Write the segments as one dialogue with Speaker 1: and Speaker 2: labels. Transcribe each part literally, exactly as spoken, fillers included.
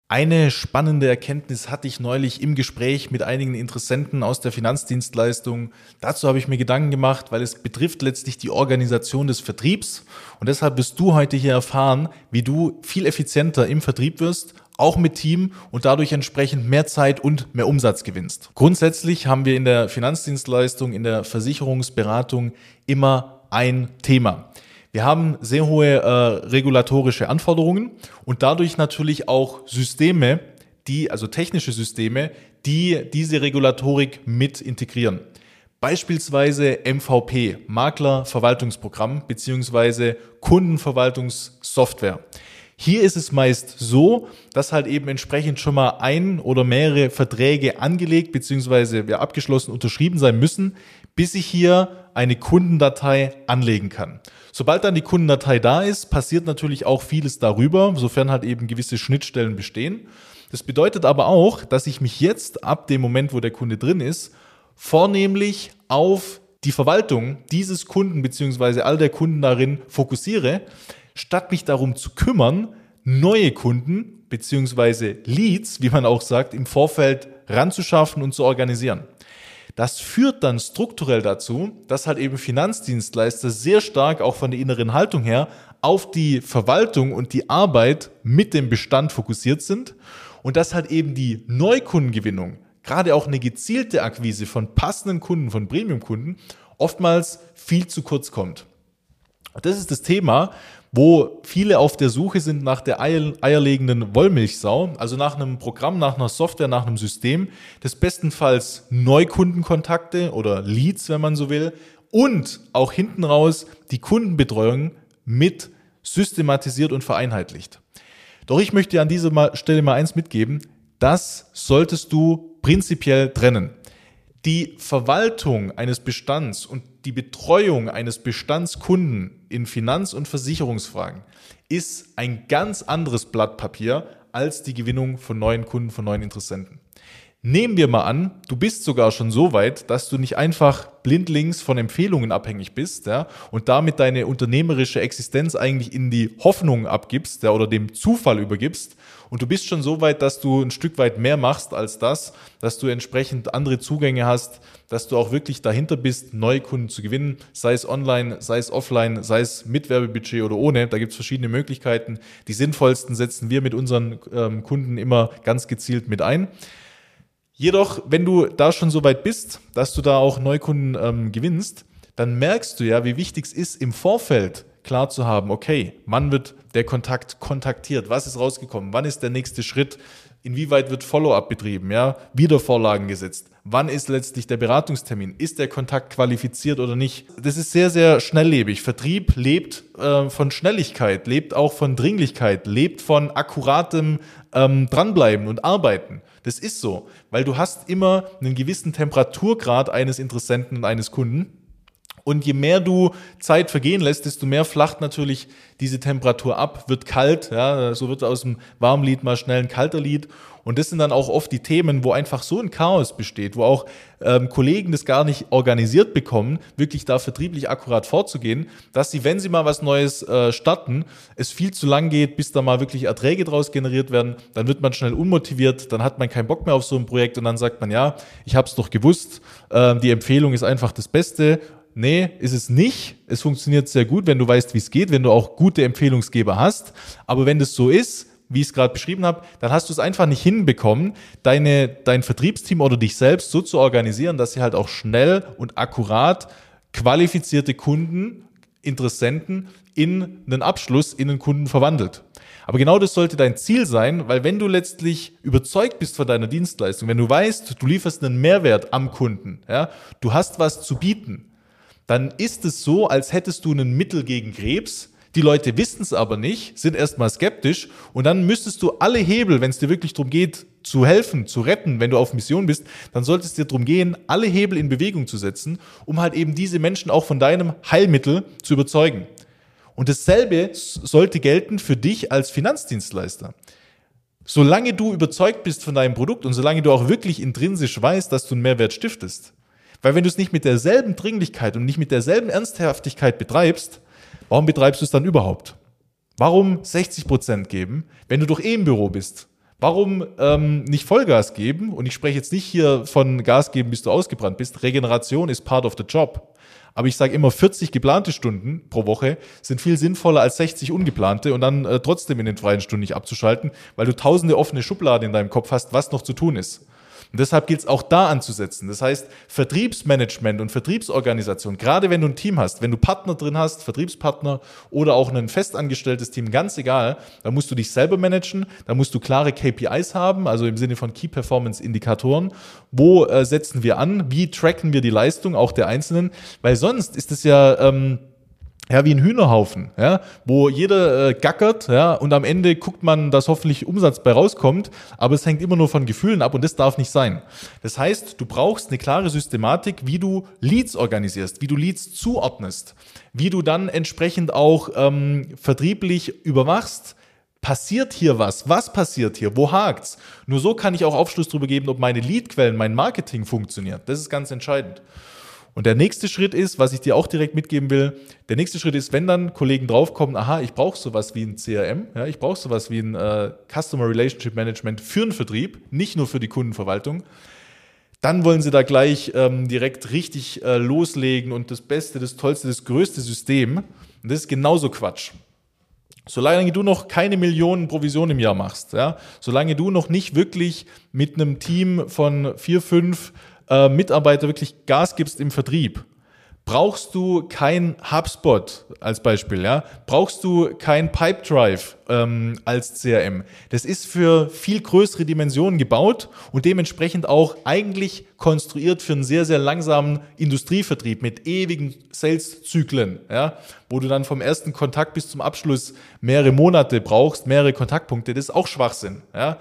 Speaker 1: Eine spannende Erkenntnis hatte ich neulich im Gespräch mit einigen Interessenten aus der Finanzdienstleistung. Dazu habe ich mir Gedanken gemacht, weil es betrifft letztlich die Organisation des Vertriebs. Und deshalb wirst du heute hier erfahren, wie du viel effizienter im Vertrieb wirst, auch mit Team und dadurch entsprechend mehr Zeit und mehr Umsatz gewinnst. Grundsätzlich haben wir in der Finanzdienstleistung, in der Versicherungsberatung immer ein Thema. Wir haben sehr hohe äh, regulatorische Anforderungen und dadurch natürlich auch Systeme, die, also technische Systeme, die diese Regulatorik mit integrieren. Beispielsweise M V P, Maklerverwaltungsprogramm beziehungsweise Kundenverwaltungssoftware. Hier ist es meist so, dass halt eben entsprechend schon mal ein oder mehrere Verträge angelegt beziehungsweise ja, abgeschlossen, unterschrieben sein müssen, bis ich hier eine Kundendatei anlegen kann. Sobald dann die Kundendatei da ist, passiert natürlich auch vieles darüber, sofern halt eben gewisse Schnittstellen bestehen. Das bedeutet aber auch, dass ich mich jetzt ab dem Moment, wo der Kunde drin ist, vornehmlich auf die Verwaltung dieses Kunden beziehungsweise all der Kunden darin fokussiere, statt mich darum zu kümmern, neue Kunden beziehungsweise Leads, wie man auch sagt, im Vorfeld ranzuschaffen und zu organisieren. Das führt dann strukturell dazu, dass halt eben Finanzdienstleister sehr stark auch von der inneren Haltung her auf die Verwaltung und die Arbeit mit dem Bestand fokussiert sind und dass halt eben die Neukundengewinnung, gerade auch eine gezielte Akquise von passenden Kunden, von Premium-Kunden, oftmals viel zu kurz kommt. Und das ist das Thema, wo viele auf der Suche sind nach der eierlegenden Wollmilchsau, also nach einem Programm, nach einer Software, nach einem System, das bestenfalls Neukundenkontakte oder Leads, wenn man so will, und auch hinten raus die Kundenbetreuung mit systematisiert und vereinheitlicht. Doch ich möchte dir an dieser Stelle mal eins mitgeben, das solltest du prinzipiell trennen. Die Verwaltung eines Bestands und die Betreuung eines Bestandskunden in Finanz- und Versicherungsfragen ist ein ganz anderes Blatt Papier als die Gewinnung von neuen Kunden, von neuen Interessenten. Nehmen wir mal an, du bist sogar schon so weit, dass du nicht einfach blindlings von Empfehlungen abhängig bist, ja, und damit deine unternehmerische Existenz eigentlich in die Hoffnung abgibst, ja, oder dem Zufall übergibst. Und du bist schon so weit, dass du ein Stück weit mehr machst als das, dass du entsprechend andere Zugänge hast, dass du auch wirklich dahinter bist, neue Kunden zu gewinnen, sei es online, sei es offline, sei es mit Werbebudget oder ohne. Da gibt es verschiedene Möglichkeiten. Die sinnvollsten setzen wir mit unseren ähm, Kunden immer ganz gezielt mit ein. Jedoch, wenn du da schon so weit bist, dass du da auch Neukunden ähm, gewinnst, dann merkst du ja, wie wichtig es ist, im Vorfeld klar zu haben, okay, wann wird der Kontakt kontaktiert, was ist rausgekommen, wann ist der nächste Schritt, inwieweit wird Follow-up betrieben, ja, Wiedervorlagen gesetzt, wann ist letztlich der Beratungstermin, ist der Kontakt qualifiziert oder nicht. Das ist sehr, sehr schnelllebig. Vertrieb lebt äh, von Schnelligkeit, lebt auch von Dringlichkeit, lebt von akkuratem ähm, Dranbleiben und Arbeiten. Das ist so, weil du hast immer einen gewissen Temperaturgrad eines Interessenten und eines Kunden. Und je mehr du Zeit vergehen lässt, desto mehr flacht natürlich diese Temperatur ab, wird kalt, ja, so wird aus dem warmen Lied mal schnell ein kalter Lied. Und das sind dann auch oft die Themen, wo einfach so ein Chaos besteht, wo auch ähm, Kollegen das gar nicht organisiert bekommen, wirklich da vertrieblich akkurat vorzugehen, dass sie, wenn sie mal was Neues äh, starten, es viel zu lang geht, bis da mal wirklich Erträge draus generiert werden, dann wird man schnell unmotiviert, dann hat man keinen Bock mehr auf so ein Projekt und dann sagt man, ja, ich habe es doch gewusst, äh, die Empfehlung ist einfach das Beste. Nee, ist es nicht. Es funktioniert sehr gut, wenn du weißt, wie es geht, wenn du auch gute Empfehlungsgeber hast. Aber wenn das so ist, wie ich es gerade beschrieben habe, dann hast du es einfach nicht hinbekommen, deine, dein Vertriebsteam oder dich selbst so zu organisieren, dass sie halt auch schnell und akkurat qualifizierte Kunden, Interessenten in einen Abschluss, in einen Kunden verwandelt. Aber genau das sollte dein Ziel sein, weil wenn du letztlich überzeugt bist von deiner Dienstleistung, wenn du weißt, du lieferst einen Mehrwert am Kunden, ja, du hast was zu bieten, dann ist es so, als hättest du ein Mittel gegen Krebs. Die Leute wissen es aber nicht, sind erstmal skeptisch und dann müsstest du alle Hebel, wenn es dir wirklich darum geht, zu helfen, zu retten, wenn du auf Mission bist, dann sollte es dir darum gehen, alle Hebel in Bewegung zu setzen, um halt eben diese Menschen auch von deinem Heilmittel zu überzeugen. Und dasselbe sollte gelten für dich als Finanzdienstleister. Solange du überzeugt bist von deinem Produkt und solange du auch wirklich intrinsisch weißt, dass du einen Mehrwert stiftest, weil wenn du es nicht mit derselben Dringlichkeit und nicht mit derselben Ernsthaftigkeit betreibst, warum betreibst du es dann überhaupt? Warum sechzig Prozent geben, wenn du doch eh im Büro bist? Warum ähm, nicht Vollgas geben? Und ich spreche jetzt nicht hier von Gas geben, bis du ausgebrannt bist. Regeneration ist part of the job. Aber ich sage immer, vierzig geplante Stunden pro Woche sind viel sinnvoller als sechzig ungeplante und dann äh, trotzdem in den freien Stunden nicht abzuschalten, weil du tausende offene Schubladen in deinem Kopf hast, was noch zu tun ist. Und deshalb gilt es auch da anzusetzen. Das heißt, Vertriebsmanagement und Vertriebsorganisation, gerade wenn du ein Team hast, wenn du Partner drin hast, Vertriebspartner oder auch ein festangestelltes Team, ganz egal, dann musst du dich selber managen, da musst du klare K P Is haben, also im Sinne von Key Performance Indikatoren. Wo äh, setzen wir an? Wie tracken wir die Leistung auch der Einzelnen? Weil sonst ist es ja... Ähm, Ja, wie ein Hühnerhaufen, ja, wo jeder äh, gackert, ja, und am Ende guckt man, dass hoffentlich Umsatz bei rauskommt, aber es hängt immer nur von Gefühlen ab und das darf nicht sein. Das heißt, du brauchst eine klare Systematik, wie du Leads organisierst, wie du Leads zuordnest, wie du dann entsprechend auch ähm, vertrieblich überwachst. Passiert hier was? Was passiert hier? Wo hakt's? Nur so kann ich auch Aufschluss darüber geben, ob meine Leadquellen, mein Marketing funktioniert. Das ist ganz entscheidend. Und der nächste Schritt ist, was ich dir auch direkt mitgeben will, der nächste Schritt ist, wenn dann Kollegen draufkommen, aha, ich brauche sowas wie ein C R M, ja, ich brauche sowas wie ein äh, Customer Relationship Management für einen Vertrieb, nicht nur für die Kundenverwaltung, dann wollen sie da gleich ähm, direkt richtig äh, loslegen und das Beste, das Tollste, das größte System. Und das ist genauso Quatsch. Solange du noch keine Millionen Provision im Jahr machst, ja, solange du noch nicht wirklich mit einem Team von vier, fünf Mitarbeiter wirklich Gas gibst im Vertrieb, brauchst du kein HubSpot als Beispiel, ja, brauchst du kein Pipedrive ähm, als C R M. Das ist für viel größere Dimensionen gebaut und dementsprechend auch eigentlich konstruiert für einen sehr, sehr langsamen Industrievertrieb mit ewigen Sales-Zyklen, ja, wo du dann vom ersten Kontakt bis zum Abschluss mehrere Monate brauchst, mehrere Kontaktpunkte. Das ist auch Schwachsinn, ja.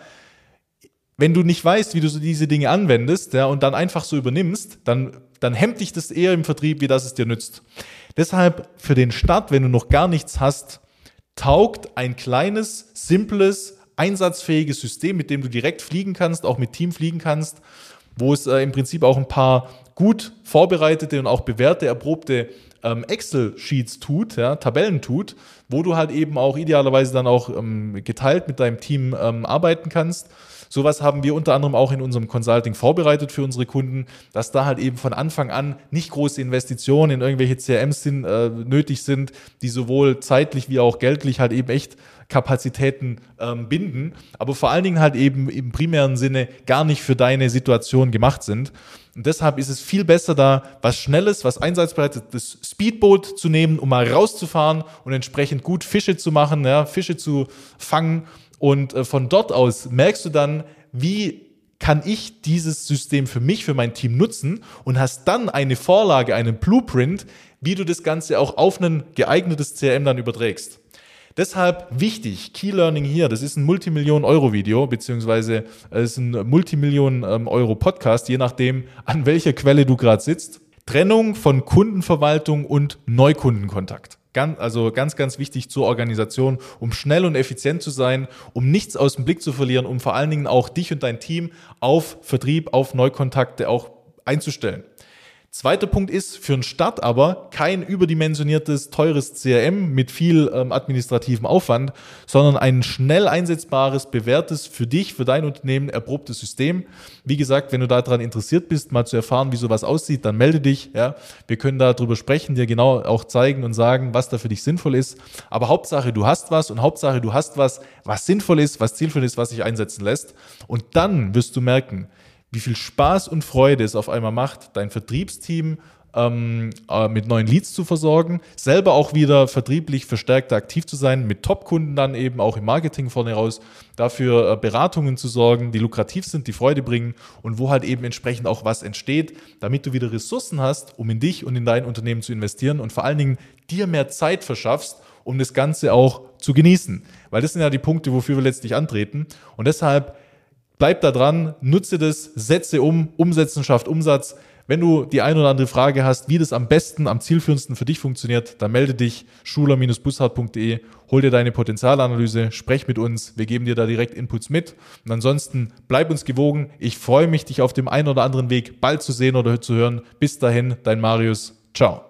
Speaker 1: Wenn du nicht weißt, wie du so diese Dinge anwendest, ja, und dann einfach so übernimmst, dann, dann hemmt dich das eher im Vertrieb, wie das es dir nützt. Deshalb für den Start, wenn du noch gar nichts hast, taugt ein kleines, simples, einsatzfähiges System, mit dem du direkt fliegen kannst, auch mit Team fliegen kannst, wo es äh, im Prinzip auch ein paar gut vorbereitete und auch bewährte, erprobte ähm, Excel-Sheets tut, ja, Tabellen tut, wo du halt eben auch idealerweise dann auch ähm, geteilt mit deinem Team ähm, arbeiten kannst. Sowas haben wir unter anderem auch in unserem Consulting vorbereitet für unsere Kunden, dass da halt eben von Anfang an nicht große Investitionen in irgendwelche C R Ms sind, äh, nötig sind, die sowohl zeitlich wie auch geldlich halt eben echt Kapazitäten ähm, binden, aber vor allen Dingen halt eben im primären Sinne gar nicht für deine Situation gemacht sind. Und deshalb ist es viel besser, da was Schnelles, was einsatzbereitetes Speedboot zu nehmen, um mal rauszufahren und entsprechend gut Fische zu machen, ja, Fische zu fangen. Und von dort aus merkst du dann, wie kann ich dieses System für mich, für mein Team nutzen und hast dann eine Vorlage, einen Blueprint, wie du das Ganze auch auf ein geeignetes C R M dann überträgst. Deshalb wichtig, Key Learning hier, das ist ein Multimillionen-Euro-Video, beziehungsweise es ist ein Multimillionen-Euro-Podcast, je nachdem, an welcher Quelle du gerade sitzt. Trennung von Kundenverwaltung und Neukundenkontakt. Ganz, also ganz, ganz wichtig zur Organisation, um schnell und effizient zu sein, um nichts aus dem Blick zu verlieren, um vor allen Dingen auch dich und dein Team auf Vertrieb, auf Neukontakte auch einzustellen. Zweiter Punkt ist für einen Start aber kein überdimensioniertes, teures C R M mit viel ähm, administrativem Aufwand, sondern ein schnell einsetzbares, bewährtes, für dich, für dein Unternehmen erprobtes System. Wie gesagt, wenn du daran interessiert bist, mal zu erfahren, wie sowas aussieht, dann melde dich. Ja. Wir können da drüber sprechen, dir genau auch zeigen und sagen, was da für dich sinnvoll ist. Aber Hauptsache, du hast was und Hauptsache, du hast was, was sinnvoll ist, was zielführend ist, was sich einsetzen lässt. Und dann wirst du merken, wie viel Spaß und Freude es auf einmal macht, dein Vertriebsteam ähm, äh, mit neuen Leads zu versorgen, selber auch wieder vertrieblich verstärkter aktiv zu sein, mit Top-Kunden dann eben auch im Marketing vorne raus, dafür äh, Beratungen zu sorgen, die lukrativ sind, die Freude bringen und wo halt eben entsprechend auch was entsteht, damit du wieder Ressourcen hast, um in dich und in dein Unternehmen zu investieren und vor allen Dingen dir mehr Zeit verschaffst, um das Ganze auch zu genießen. Weil das sind ja die Punkte, wofür wir letztlich antreten. Und deshalb bleib da dran, nutze das, setze um, Umsetzen schafft Umsatz. Wenn du die ein oder andere Frage hast, wie das am besten, am zielführendsten für dich funktioniert, dann melde dich schuler Bindestrich bussard Punkt de, hol dir deine Potenzialanalyse, sprech mit uns, wir geben dir da direkt Inputs mit. Und ansonsten bleib uns gewogen. Ich freue mich, dich auf dem einen oder anderen Weg bald zu sehen oder zu hören. Bis dahin, dein Marius. Ciao.